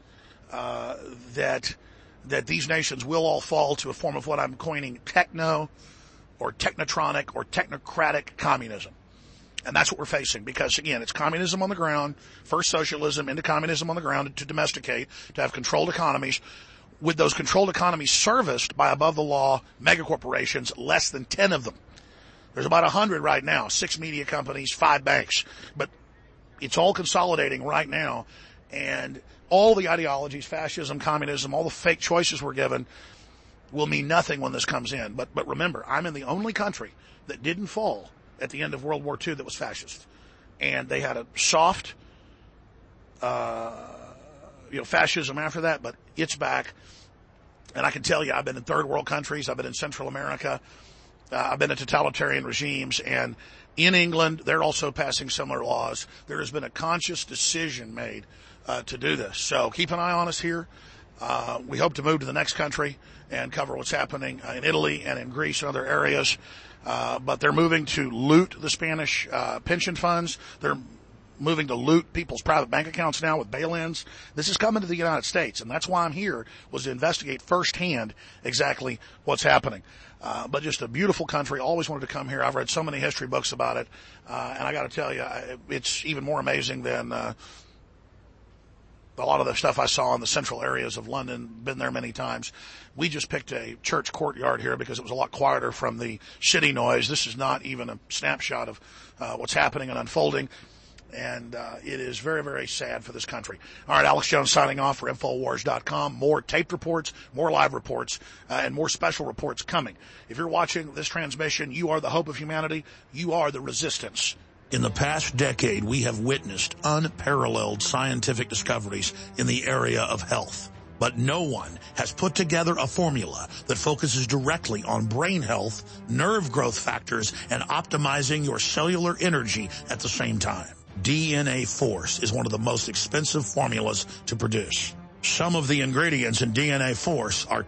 that these nations will all fall to a form of what I'm coining techno or technotronic or technocratic communism. And that's what we're facing because, again, it's communism on the ground, first socialism into communism on the ground to domesticate, to have controlled economies, with those controlled economies serviced by above-the-law megacorporations, less than 10 of them. There's about 100 right now, 6 media companies, 5 banks. But it's all consolidating right now. And all the ideologies, fascism, communism, all the fake choices we're given will mean nothing when this comes in. But remember, I'm in the only country that didn't fall at the end of World War II that was fascist. And they had a soft, fascism after that, but it's back. And I can tell you, I've been in third world countries. I've been in Central America. I've been in totalitarian regimes. And in England, they're also passing similar laws. There has been a conscious decision made to do this. So keep an eye on us here. We hope to move to the next country and cover what's happening in Italy and in Greece and other areas. But they're moving to loot the Spanish pension funds. They're moving to loot people's private bank accounts now with bail-ins. This is coming to the United States, and that's why I'm here, was to investigate firsthand exactly what's happening. But just a beautiful country. Always wanted to come here. I've read so many history books about it, and I got to tell you, it's even more amazing than a lot of the stuff I saw in the central areas of London. Been there many times. We just picked a church courtyard here because it was a lot quieter from the city noise. This is not even a snapshot of what's happening and unfolding. And it is very, very sad for this country. All right, Alex Jones signing off for Infowars.com. More taped reports, more live reports, and more special reports coming. If you're watching this transmission, you are the hope of humanity. You are the resistance. In the past decade, we have witnessed unparalleled scientific discoveries in the area of health. But no one has put together a formula that focuses directly on brain health, nerve growth factors, and optimizing your cellular energy at the same time. DNA Force is one of the most expensive formulas to produce. Some of the ingredients in DNA Force are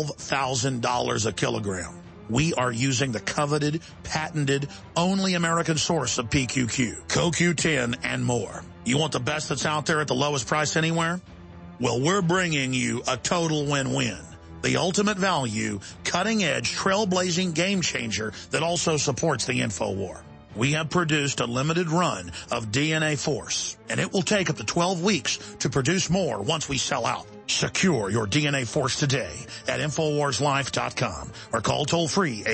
$12,000 a kilogram. We are using the coveted, patented, only American source of PQQ, CoQ10, and more. You want the best that's out there at the lowest price anywhere? Well, we're bringing you a total win-win. The ultimate value, cutting-edge, trailblazing game changer that also supports the InfoWar. We have produced a limited run of DNA Force, and it will take up to 12 weeks to produce more once we sell out. Secure your DNA Force today at InfoWarsLife.com or call toll-free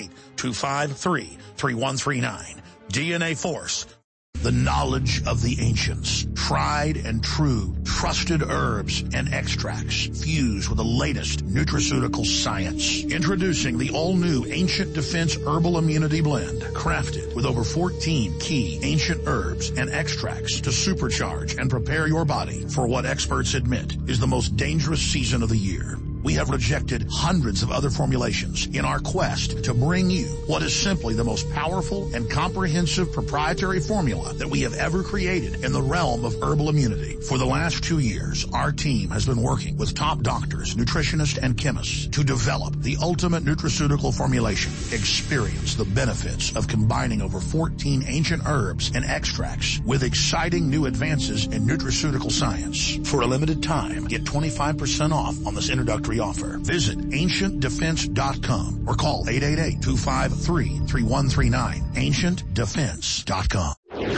888-253-3139. DNA Force. The knowledge of the ancients, tried and true, trusted herbs and extracts fused with the latest nutraceutical science. Introducing the all-new Ancient Defense Herbal Immunity Blend, crafted with over 14 key ancient herbs and extracts to supercharge and prepare your body for what experts admit is the most dangerous season of the year. We have rejected hundreds of other formulations in our quest to bring you what is simply the most powerful and comprehensive proprietary formula that we have ever created in the realm of herbal immunity. For the last 2 years, our team has been working with top doctors, nutritionists, and chemists to develop the ultimate nutraceutical formulation. Experience the benefits of combining over 14 ancient herbs and extracts with exciting new advances in nutraceutical science. For a limited time, get 25% off on this introductory offer. Visit AncientDefense.com or call 888-253-3139. AncientDefense.com.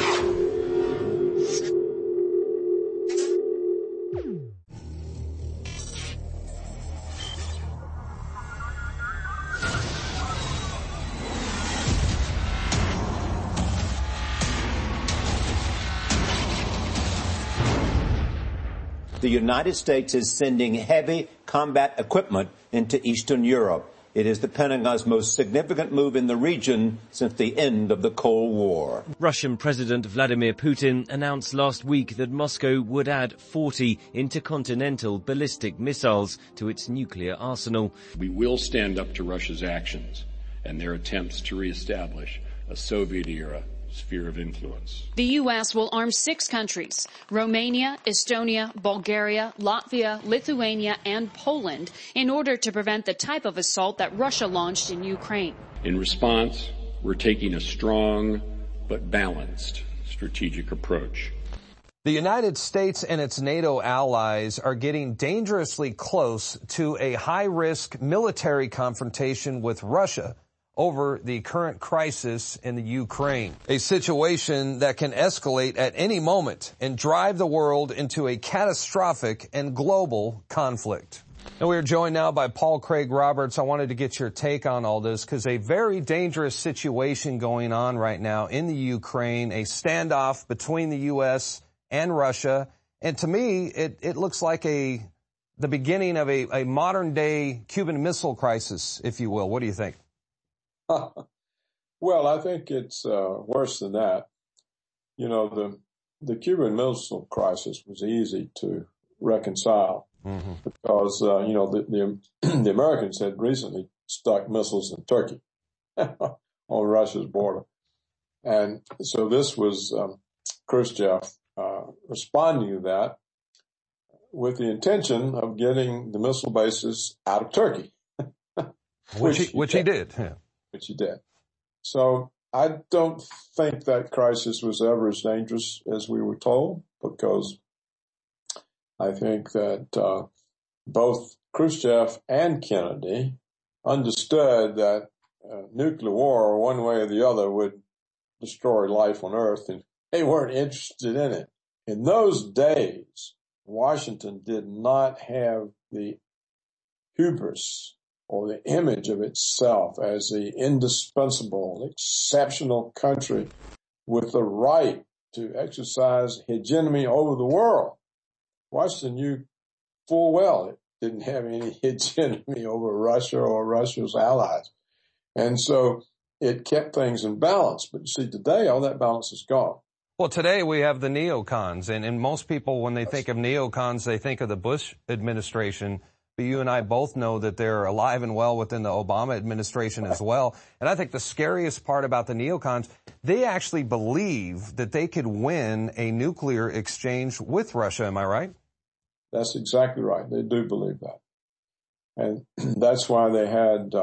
The United States is sending heavy combat equipment into Eastern Europe. It is the Pentagon's most significant move in the region since the end of the Cold War. Russian President Vladimir Putin announced last week that Moscow would add 40 intercontinental ballistic missiles to its nuclear arsenal. We will stand up to Russia's actions and their attempts to reestablish a Soviet-era sphere of influence. The U.S. will arm 6 countries, Romania, Estonia, Bulgaria, Latvia, Lithuania, and Poland, in order to prevent the type of assault that Russia launched in Ukraine. In response, we're taking a strong but balanced strategic approach. The United States and its NATO allies are getting dangerously close to a high-risk military confrontation with Russia over the current crisis in the Ukraine, a situation that can escalate at any moment and drive the world into a catastrophic and global conflict. And we are joined now by Paul Craig Roberts. I wanted to get your take on all this because a very dangerous situation going on right now in the Ukraine, a standoff between the U.S. and Russia. And to me, it looks like the beginning of a modern-day Cuban Missile Crisis, if you will. What do you think? Well, I think it's worse than that. You know, the Cuban Missile Crisis was easy to reconcile because, you know, the Americans had recently stuck missiles in Turkey on Russia's border. And so this was Khrushchev responding to that with the intention of getting the missile bases out of Turkey. Which he did. Yeah. Which he did. So I don't think that crisis was ever as dangerous as we were told, because I think that both Khrushchev and Kennedy understood that nuclear war, one way or the other, would destroy life on Earth, and they weren't interested in it. In those days, Washington did not have the hubris or the image of itself as the indispensable, exceptional country with the right to exercise hegemony over the world. Washington knew full well it didn't have any hegemony over Russia or Russia's allies. And so it kept things in balance. But you see, today, all that balance is gone. Well, today we have the neocons, and most people, when they think of neocons, they think of the Bush administration. But you and I both know that they're alive and well within the Obama administration as well. And I think the scariest part about the neocons, they actually believe that they could win a nuclear exchange with Russia. Am I right? That's exactly right. They do believe that. And that's why they had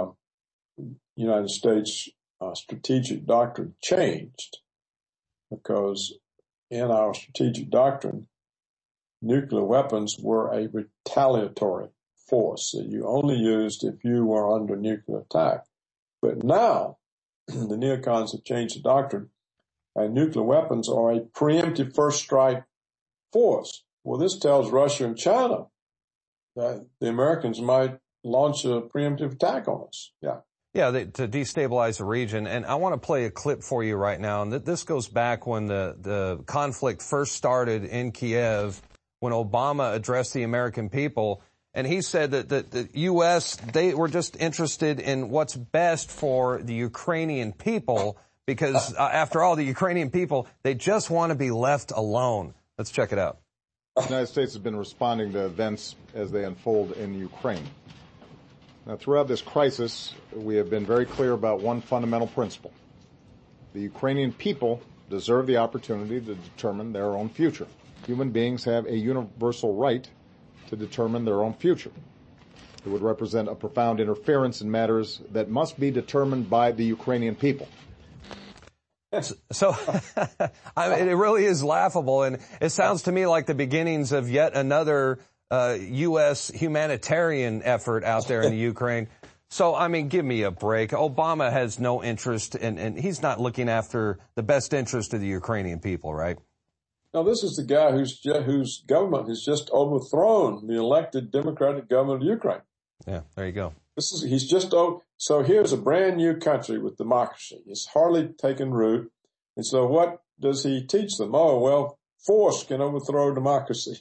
United States strategic doctrine changed, because in our strategic doctrine, nuclear weapons were a retaliatory force that you only used if you were under nuclear attack. But now the neocons have changed the doctrine, and nuclear weapons are a preemptive first strike force. Well, this tells Russia and China that the Americans might launch a preemptive attack on us. Yeah. Yeah, to destabilize the region. And I want to play a clip for you right now. And this goes back when the conflict first started in Kiev, when Obama addressed the American people. And he said that the U.S., they were just interested in what's best for the Ukrainian people, because after all, the Ukrainian people, they just want to be left alone. Let's check it out. The United States has been responding to events as they unfold in Ukraine. Now, throughout this crisis, we have been very clear about one fundamental principle. The Ukrainian people deserve the opportunity to determine their own future. Human beings have a universal right to determine their own future. It would represent a profound interference in matters that must be determined by the Ukrainian people. So I mean, it really is laughable, and it sounds to me like the beginnings of yet another U.S. humanitarian effort out there in the Ukraine. So, I mean, give me a break. Obama has no interest, and he's not looking after the best interest of the Ukrainian people, right? Now, this is the guy whose government has just overthrown the elected Democratic government of Ukraine. Yeah, there you go. So here's a brand new country with democracy. It's hardly taken root. And so what does he teach them? Oh, well, force can overthrow democracy.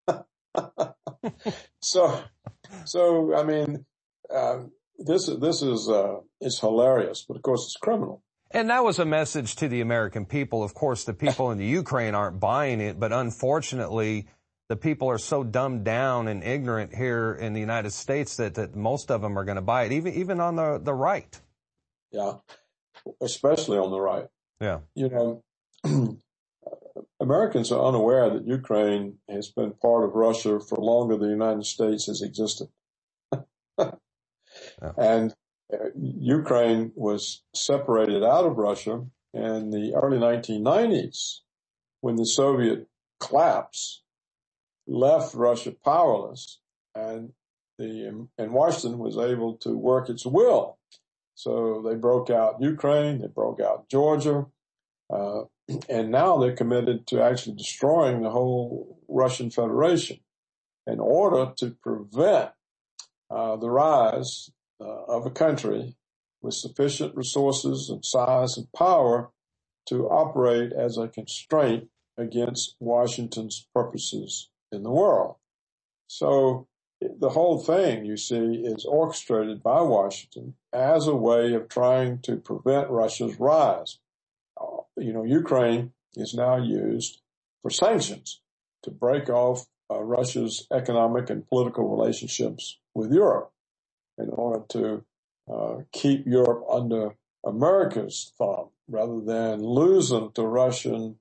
So I mean, this is it's hilarious, but of course it's criminal. And that was a message to the American people. Of course, the people in the Ukraine aren't buying it, but unfortunately, the people are so dumbed down and ignorant here in the United States that most of them are going to buy it, even on the right. Yeah, especially on the right. Yeah. You know, Americans are unaware that Ukraine has been part of Russia for longer than the United States has existed. Yeah. And Ukraine was separated out of Russia in the early 1990s when the Soviet collapse left Russia powerless, and Washington was able to work its will So they broke out Ukraine, they broke out Georgia, and now they're committed to actually destroying the whole Russian Federation in order to prevent the rise of a country with sufficient resources and size and power to operate as a constraint against Washington's purposes in the world. So the whole thing, you see, is orchestrated by Washington as a way of trying to prevent Russia's rise. Ukraine is now used for sanctions to break off Russia's economic and political relationships with Europe in order to keep Europe under America's thumb rather than lose them to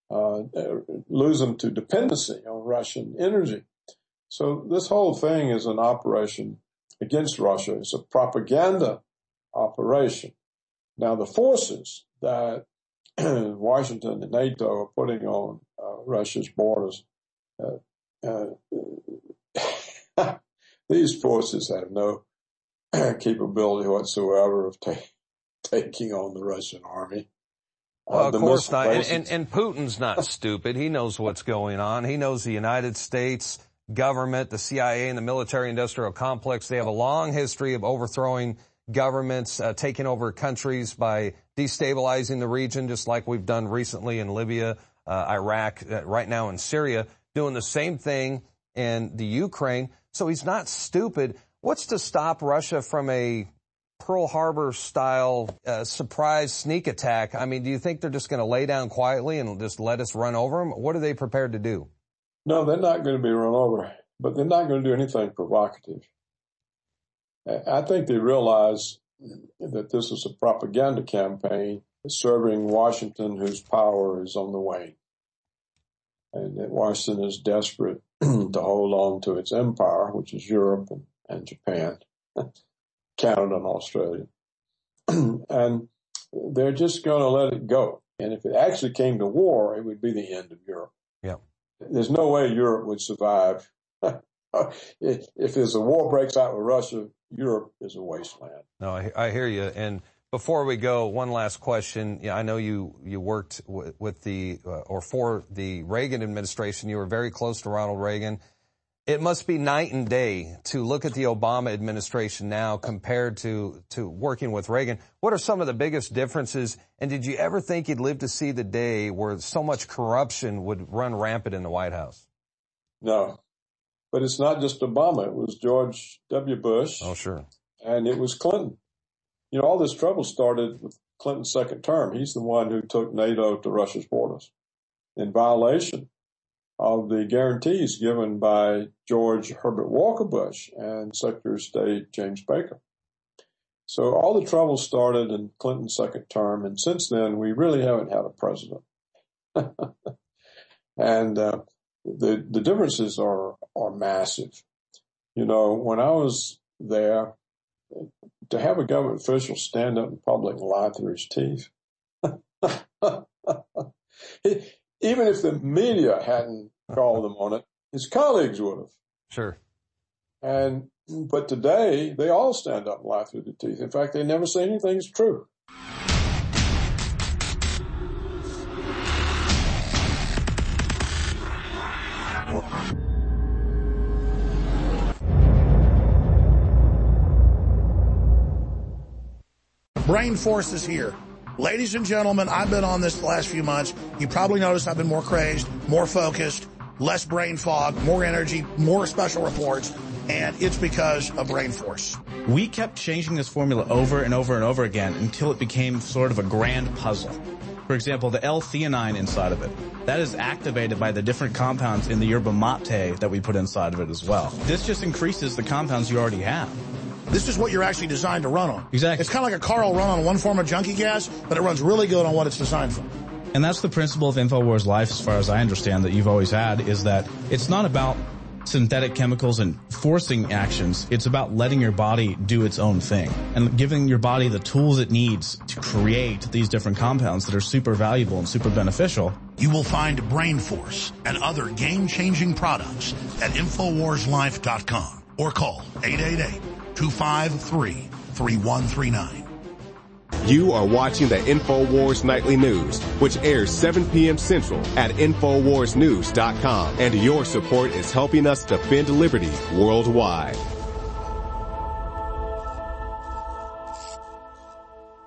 dependency on Russian energy. So this whole thing is an operation against Russia. It's a propaganda operation. Now, the forces that Washington and NATO are putting on Russia's borders, these forces have no capability whatsoever of taking on the Russian army. Well, of course not. And Putin's not stupid. He knows what's going on. He knows the United States government, the CIA, and the military-industrial complex. They have a long history of overthrowing governments, taking over countries by destabilizing the region, just like we've done recently in Libya, Iraq, right now in Syria, doing the same thing in the Ukraine. So he's not stupid. What's to stop Russia from a Pearl Harbor style surprise sneak attack? I mean, do you think they're just going to lay down quietly and just let us run over them? What are they prepared to do? No, they're not going to be run over, but they're not going to do anything provocative. I think they realize that this is a propaganda campaign serving Washington, whose power is on the wane, and that Washington is desperate to hold on to its empire, which is Europe and Japan, Canada and Australia. And they're just going to let it go. And if it actually came to war, it would be the end of Europe. Yeah. There's no way Europe would survive. If there's a war breaks out with Russia, Europe is a wasteland. No, I hear you. And before we go, one last question. Yeah, I know you worked with for the Reagan administration. You were very close to Ronald Reagan. It must be night and day to look at the Obama administration now compared to working with Reagan. What are some of the biggest differences? And did you ever think you'd live to see the day where so much corruption would run rampant in the White House? No. But it's not just Obama. It was George W. Bush. Oh, sure. And it was Clinton. All this trouble started with Clinton's second term. He's the one who took NATO to Russia's borders in violation of the guarantees given by George Herbert Walker Bush and Secretary of State James Baker. So all the trouble started in Clinton's second term, and since then we really haven't had a president. And the differences are massive. When I was there, to have a government official stand up in public and lie through his teeth, even if the media hadn't called him on it, his colleagues would have. Sure. But today, they all stand up and lie through their teeth. In fact, they never say anything's true. Brain Force is here. Ladies and gentlemen, I've been on this the last few months. You probably noticed I've been more crazed, more focused, less brain fog, more energy, more special reports, and it's because of Brain Force. We kept changing this formula over and over and over again until it became sort of a grand puzzle. For example, the L-theanine inside of it, that is activated by the different compounds in the yerba mate that we put inside of it as well. This just increases the compounds you already have. This is what you're actually designed to run on. Exactly. It's kind of like a car will run on one form of junkie gas, but it runs really good on what it's designed for. And that's the principle of InfoWars Life, as far as I understand, that you've always had, is that it's not about synthetic chemicals and forcing actions. It's about letting your body do its own thing and giving your body the tools it needs to create these different compounds that are super valuable and super beneficial. You will find Brain Force and other game-changing products at InfoWarsLife.com or call 888-253-3139. You are watching the InfoWars Nightly News, which airs 7 p.m. Central at InfoWarsNews.com. And your support is helping us defend liberty worldwide.